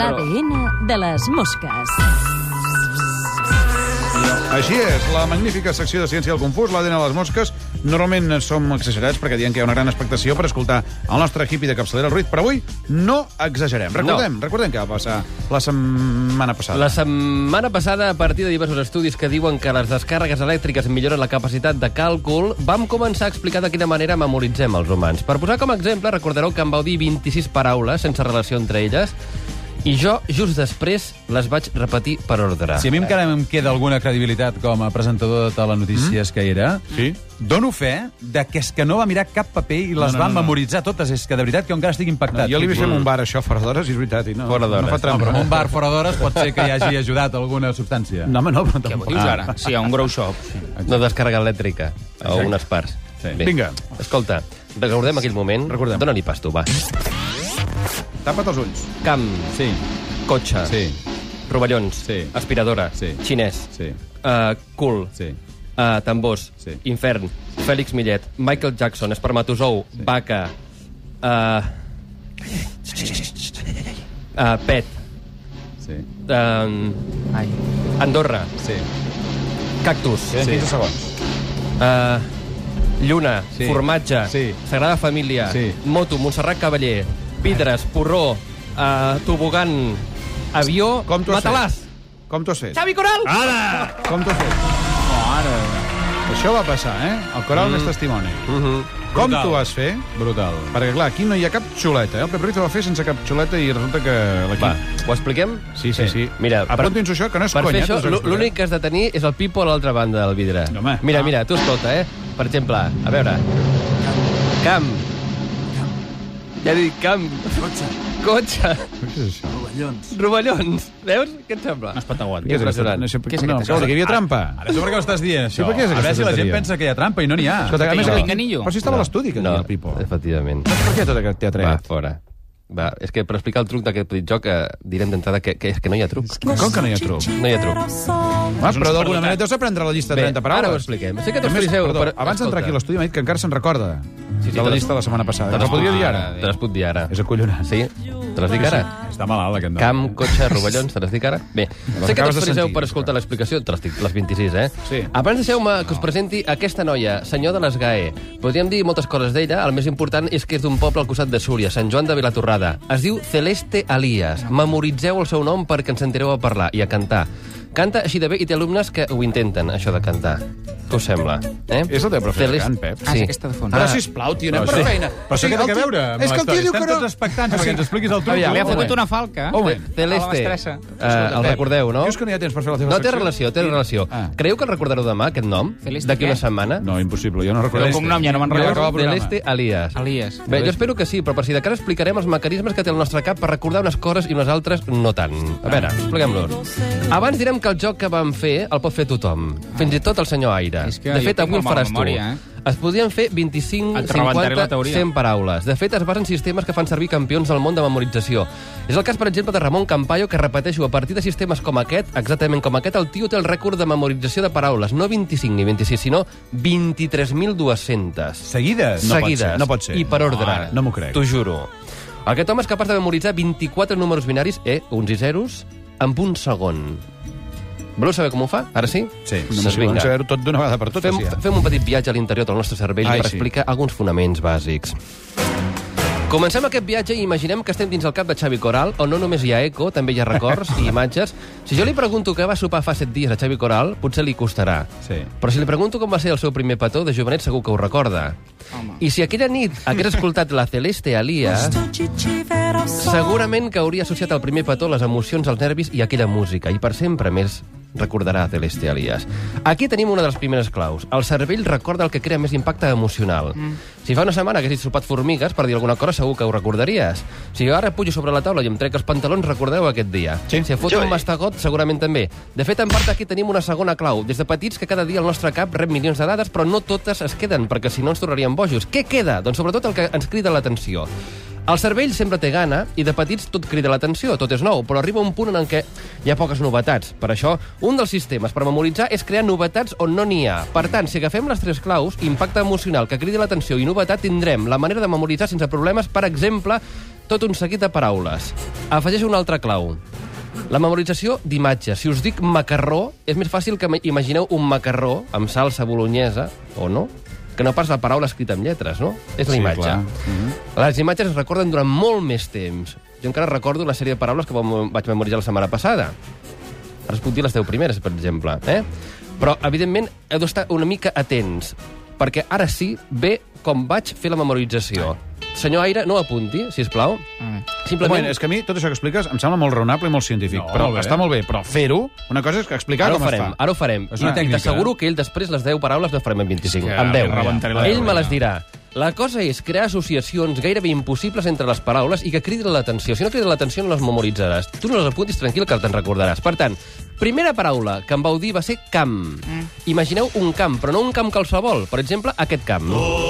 L'ADN de les mosques. Així és, la magnífica secció de Ciència del Confús, l'ADN de les mosques. Normalment som exagerats perquè diem que hi ha una gran expectació per escoltar el nostre hippie de capçalera, el Ruiz, però avui no exagerem. Recordem què va passar la setmana passada. La setmana passada, a partir de diversos estudis que diuen que les descàrregues elèctriques milloren la capacitat de càlcul, vam començar a explicar de quina manera memoritzem els humans. Per posar com a exemple, recordareu que em vau dir 26 paraules sense relació entre elles, i jo, just després, les vaig repetir per ordre. Si a mi encara em queda alguna credibilitat com a presentador de telenotícies que era, dono fe de que és que no va mirar cap paper i les va memoritzar totes. És que de veritat que encara estic impactat. Jo l'he vist en un bar, això, fora d'hores, i és veritat. Fora d'hores. No fa trampa. Però en un bar fora d'hores pot ser que hi hagi ajudat alguna substància. No, home, no, però Què tampoc. dius ara? Sí, a un grow shop. No descàrrega elèctrica, a unes parts. Sí. Bé, Vinga. Escolta, recordem aquell moment. Recordem. Dóna-li pas, tu, va. Tapa't els ulls. Camp, Sí, cotxe, sí, rovellons, Sí. aspiradora, Sí. xinès, sí, cul, sí. tambors, Sí. infern, Fèlix Millet, Michael Jackson, espermatozou, vaca, pet, Sí, Ai. Andorra, sí. cactus, Queden 15 segons. lluna, Sí. formatge, Sí. Sagrada Família, Sí. moto, Montserrat Cavaller, vidres, porró, tobogan, avió, Com t'ho has matalàs. fet? Com t'ho has fet? Xavi Coral! Ara! Com t'ho has fet? Això va passar, El Coral n'és testimoni. Com Brutal. t'ho vas fer? Brutal. Perquè, clar, aquí no hi ha cap xuleta, El Pep Ruiz ho va fer sense cap xuleta i resulta que l'equip... Va, ho expliquem? Sí. Mira, apuntin-s'ho això, que no és per conya. fer això, l'únic que has de tenir és el Pipo a l'altra banda del vidre. Home. Mira, tu escolta, Per exemple, a veure... Camp. Ja he dit camp. Cotxe. Què és això? Rovellons. Veus? Què et sembla? No es pot aguantar. Què és Impressionant. No sé, Què és no, aquesta què vol dir, que hi havia trampa? Ara, això per què ho estàs dient, això? Sí, per què és a aquesta veure si la gent tonteria? pensa que hi ha trampa i no n'hi ha. Escolta, a més, no. aquest- Pinganillo. Però si estava a l'estudi, que No, deia el Pipo. efectivament. Per què tot aquest Va, teatret? fora. Va, és que per explicar el truc d'aquest petit joc direm d'entrada que és que no hi ha truc. Com que no hi ha truc? No hi ha truc. Però d'alguna manera deus aprendre la llista de 30 paraules. ara ho expliquem. Sé que tots A més, friseu, perdó, però... abans d'entrar aquí a l'estudi m'ha dit que encara se'n recorda de la te les- llista de la setmana passada. te Te les la podria puc dir ara? Te les puc dir ara. És acollonant. Sí? Te les dic ara? Està malalt, aquest nom. Camp, cotxe, rovellons, te les dic ara? Bé, sé que acabes tots de friseu sentir, per escoltar l'explicació, te les dic, les 26, Sí. Abans deixeu-me que us presenti aquesta noia, senyor de les GAE. Podríem dir moltes coses d'ella, el més important és que és d'un poble al costat de Súria, Sant Joan de Vilatorrada. Es diu Celeste Alias. Memoritzeu el seu nom perquè ens sentireu a parlar i a cantar. Canta així de bé i té alumnes que ho intenten, això de cantar. Què us sembla? És el teu profe de cant, Pep. Ah, sí, aquesta de fons. Però sisplau, tio, anem per feina. Però això què té a veure amb És que el tio l'història? diu que Estem no... tots expectants perquè ens expliquis el truc. Aviam, Li ha un fotut moment. una falca. Un moment. Celeste, L'estressa. el recordeu, no? Dius que no hi ha temps per fer la teva No té secció? relació, té relació. Ah. Creieu que el recordareu demà, aquest nom? Celeste D'aquí què? una setmana? No, impossible, jo no recordo. El cognom ja no me'n Jo recordo. acabo el programa. Celeste Alias. Elias. Bé, jo espero que sí, però per si de cara explicarem els mecanismes que té el nostre cap per recordar unes coses i unes altres no tant. A veure, expliquem-los. Abans direm que el joc que vam fer el pot fer tothom, fins i tot el senyor Aire. És que De fet, jo tinc avui el molt mala faràs memòria, tu. Es podien fer 25, Et rebentaré 50, la teoria. 100 paraules. De fet, es basen sistemes que fan servir campions del món de memorització. És el cas, per exemple, de Ramon Campayo, que, repeteixo, a partir de sistemes com aquest, exactament com aquest, el tio té el rècord de memorització de paraules. No 25 ni 26, sinó 23.200. Seguides? No pot Seguides. ser, no pot ser. I per ordre. Mare, no m'ho crec. T'ho juro. Aquest home és capaç de memoritzar 24 números binaris, uns i zeros, amb un segon. Voleu saber com ho fa? Ara sí? Sí. Doncs vinga. Saber-ho tot d'una vegada per totes, ja. Fem un petit viatge a l'interior del nostre cervell Ai, per sí. explicar alguns fonaments bàsics. Comencem aquest viatge i imaginem que estem dins el cap de Xavi Coral, on no només hi ha eco, també hi ha records i imatges. Si jo li pregunto què va sopar fa 7 dies a Xavi Coral, potser li costarà. Sí. Però si li pregunto com va ser el seu primer petó de jovenet, segur que ho recorda. Home. I si aquella nit hagués escoltat la Celeste Alias, segurament que hauria associat al primer petó les emocions, els nervis i aquella música, i per sempre més recordarà Celeste Alias. Aquí tenim una de les primeres claus. El cervell recorda el que crea més impacte emocional. Si fa una setmana haguessis sopat formigues, per dir alguna cosa, segur que ho recordaries. Si jo ara pujo sobre la taula i em trec els pantalons, recordeu aquest dia. Sí. Si foto un mastegot, segurament també. De fet, en part aquí tenim una segona clau. Des de petits que cada dia el nostre cap rep milions de dades, però no totes es queden, perquè si no ens tornaríem bojos. Què queda? Doncs sobretot el que ens crida l'atenció. El cervell sempre té gana i de petits tot crida l'atenció, tot és nou, però arriba un punt en què hi ha poques novetats. Per això, un dels sistemes per memoritzar és crear novetats on no n'hi ha. Per tant, si agafem les 3 claus, impacte emocional, que cridi l'atenció i novetat, tindrem la manera de memoritzar sense problemes, per exemple, tot un seguit de paraules. Afegeixo una altra clau. La memorització d'imatges. Si us dic macarró, és més fàcil que imagineu un macarró amb salsa bolognesa, o no? Que no pas la paraula escrita amb lletres, no? És la imatge. Les imatges es recorden durant molt més temps. Jo encara recordo una sèrie de paraules que vaig memoritzar la setmana passada. Ara us puc dir les 10 primeres, per exemple. Però, evidentment, heu d'estar una mica atents, perquè ara sí ve com vaig fer la memorització. Senyor Aire, no apunti, sisplau. Simplement... és que a mi tot això que expliques em sembla molt raonable i molt científic. Però està molt bé, però fer-ho, una cosa és explicar com es fa. Ara ho farem. És una tècnica. T'asseguro que ell després les 10 paraules les farem en 25. En 10. Ell me les dirà. La cosa és crear associacions gairebé impossibles entre les paraules i que cridin l'atenció. Si no criden l'atenció, no les memoritzaràs. Tu no les apuntis, tranquil, que te'n recordaràs. Per tant, primera paraula que em vau dir va ser camp. Imagineu un camp, però no un camp qualsevol. Per exemple, aquest camp.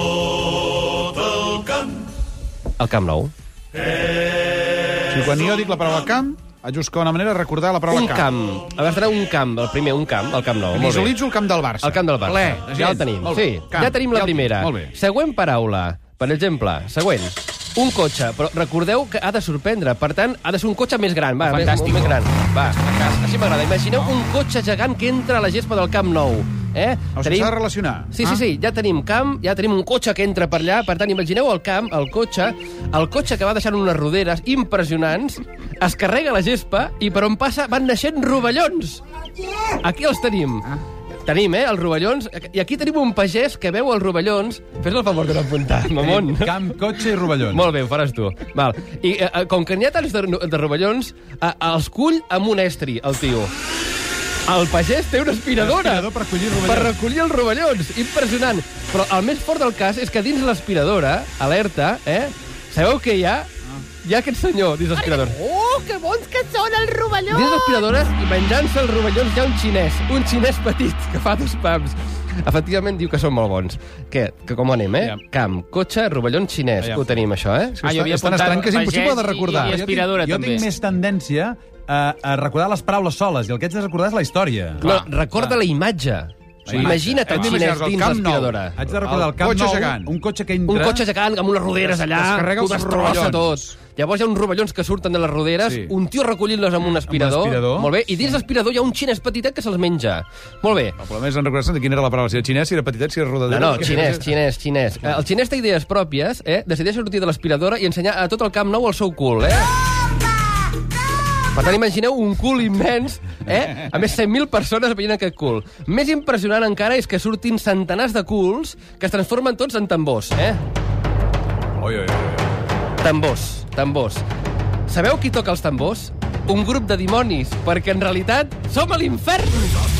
El Camp Nou. Si quan jo dic la paraula camp, haig de buscar una manera de recordar la paraula camp. A veure, serà un camp, el primer, un camp, el Camp Nou. Visualitzo el camp del Barça. El camp del Barça. Ple, ja el tenim. Sí, ja tenim la primera. Molt bé. Següent paraula. Per exemple, següent. Un cotxe, però recordeu que ha de sorprendre. Per tant, ha de ser un cotxe més gran. Va, Fantàstic. Més gran. Va, així m'agrada. Imagineu un cotxe gegant que entra a la gespa del Camp Nou. O sigui, s'ha de relacionar. Sí, ja tenim camp, ja tenim un cotxe que entra per allà. Per tant, imagineu el camp, el cotxe que va deixant unes roderes impressionants, es carrega la gespa i per on passa van naixent rovellons. Aquí els tenim. Tenim, els rovellons. I aquí tenim un pagès que veu els rovellons. Fes el favor de no apuntar, mamón. Camp, cotxe i rovellons. Molt bé, ho faràs tu. Val. I com que n'hi ha tants de rovellons, els cull amb un estri, el tio. El pagès té una aspiradora per recollir els rovellons. Impressionant. Però el més fort del cas és que dins l'aspiradora, alerta, sabeu què hi ha? Hi ha aquest senyor dins l'aspiradora. Oh, que bons que són els rovellons! Dins l'aspiradora, i menjant-se els rovellons, hi ha un xinès petit que fa 2 pams. Efectivament, diu que són molt bons. Què? Que com anem, Camp, cotxe, rovellons xinès. Ho tenim, això, jo havia és tan estrany que és impossible de recordar. I aspiradora, també. Jo tinc més tendència a recordar les paraules soles, i el que haig de recordar és la història. No, recorda la imatge. Imagina't el xinès dins l'aspiradora. Haig de recordar el Camp Nou, un cotxe que entra... Un cotxe gegant amb unes roderes allà, que ho destrossa tot. Llavors hi ha uns rovellons que surten de les roderes, un tio recollint-los amb un aspirador. Molt bé, i dins l'aspirador hi ha un xinès petitet que se'ls menja. Molt bé. El problema és en recordar-se de quina era la paraula, si era xinès, si era petitet, si era rodadet. No, xinès. El xinès té idees pròpies, decideix sortir de l'aspiradora i ensenyar a tot el Camp Nou el seu cul, Per tant, imagineu un cul immens, A més, 100.000 persones veient aquest cul. Més impressionant encara és que surtin centenars de culs que es transformen tots en tambors, Tambors. Sabeu qui toca els tambors? Un grup de dimonis, perquè en realitat som a l'infern!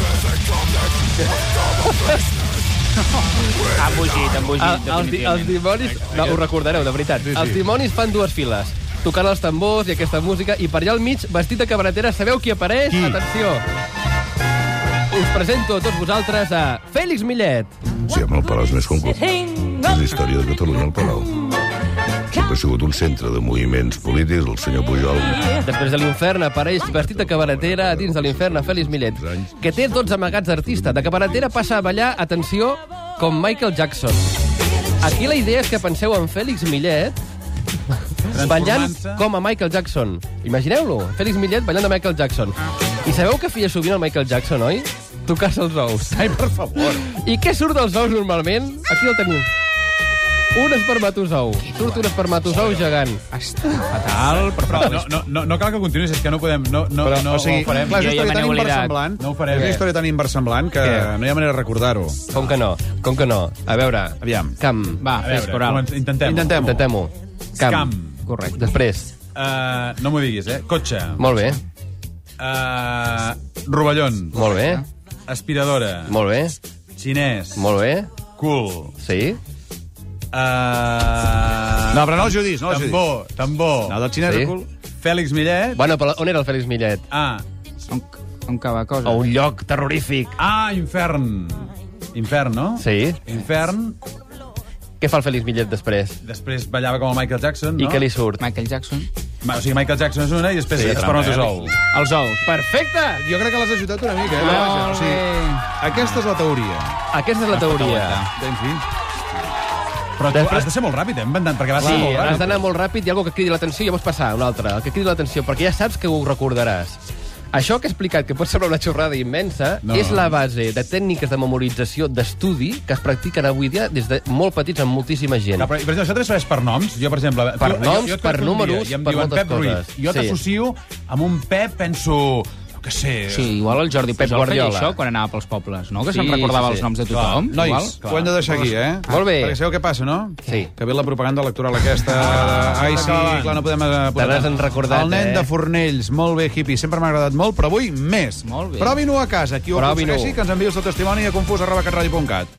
Embogit, Els dimonis... No, ho recordareu, de veritat. Els dimonis fan 2 files, tocant els tambors i aquesta música, i per allà al mig, vestit de cabaretera, sabeu qui apareix? Qui? Atenció! Us presento a tots vosaltres a Fèlix Millet. El Palau és més concurs. És la història de Catalunya, el Palau. Ha sigut un centre de moviments polítics, el senyor Pujol. Després de l'infern apareix vestit de cabaretera dins de l'infern a Fèlix Millet, que té 12 amagats d'artista. De cabaretera passa a ballar, atenció, com Michael Jackson. Aquí la idea és que penseu en Fèlix Millet ballant com a Michael Jackson. Imagineu-lo, Fèlix Millet ballant de Michael Jackson. I sabeu què feia sovint el Michael Jackson, oi? Tocar-se els ous. Ai, per favor. I què surt dels ous normalment? Aquí el teniu. Un espermatozou. Surt un espermatozou gegant. Fatal, però no cal que continuïs, és que no podem... No o sigui, ho farem. clar, és una història tan inversemblant. No ho farem. És una història tan inversemblant que no hi ha manera de recordar-ho. Com que no? A veure... Aviam. Camp. Va, fes coral. Intentem-ho. Camp. Correcte. Després. No m'ho diguis, Cotxe. Molt bé. Rovellons. Molt bé. Aspiradora. Molt bé. Xinès. Molt bé. Cul. Sí. No, però no el judis, no el judis. Tambor. No, del xinès Sí. el cul. Fèlix Millet. Bueno, però on era el Fèlix Millet? On cava cosa. O un lloc terrorífic. Infern. Infern, no? Sí. Infern. Què fa el Fèlix Millet després? Després ballava com a Michael Jackson, no? I què li surt? Michael Jackson. O sigui, Michael Jackson és una i després Sí, espermatozou. Els ous. Perfecte! Jo crec que l'has ajudat una mica, Vaja, o sigui, aquesta és la teoria. Aquesta és la teoria. En fi. Però tu has de ser molt ràpid, perquè vas ser molt has ràpid. d'anar molt ràpid, hi ha algú que cridi l'atenció i llavors passar a un altre, el que cridi l'atenció, perquè ja saps que ho recordaràs. Això que he explicat, que pot semblar una xorrada immensa, és la base de tècniques de memorització d'estudi que es practiquen avui dia des de molt petits amb moltíssima gent. Però, per exemple, això també serveix per noms? Jo, per exemple... Per noms, per números, per moltes coses. Jo t'associo amb un Pep, penso... Que sé... Sí, igual el Jordi Pujol feia Guardiola. això quan anava pels pobles, no? Que se'n recordava els noms de tothom. Nois, ho hem de deixar aquí, Molt bé. Perquè sabeu què passa, no? Sí. Que ve la propaganda electoral aquesta... Ai, sí, clar, no podem... Te n'has recordat, El nen de Fornells, molt bé, hippie, sempre m'ha agradat molt, però avui més. Molt bé. Provi-ho a casa. Qui ho aconsegueixi, que ens enviï el seu testimoni a confús@catradio.cat.